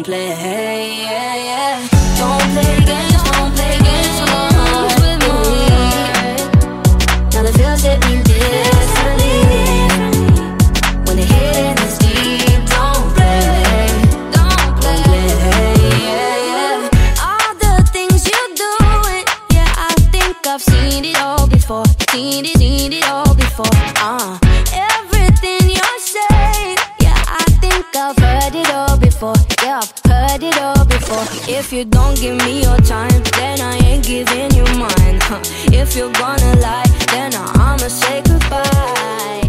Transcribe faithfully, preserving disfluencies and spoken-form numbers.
don't play, yeah, yeah. Don't play games, don't play games with me. Now the feels hit me differently. When the hitting is deep, don't play, don't play, yeah, yeah. All the things you do, it, yeah, I think I've seen it all before. Seen it, seen it all before. Uh, everything you're saying, yeah, I think I've heard it all before. Yeah, I've heard it all before. If you don't give me your time, then I ain't giving you mine. Huh. If you're gonna lie, then I'ma say goodbye.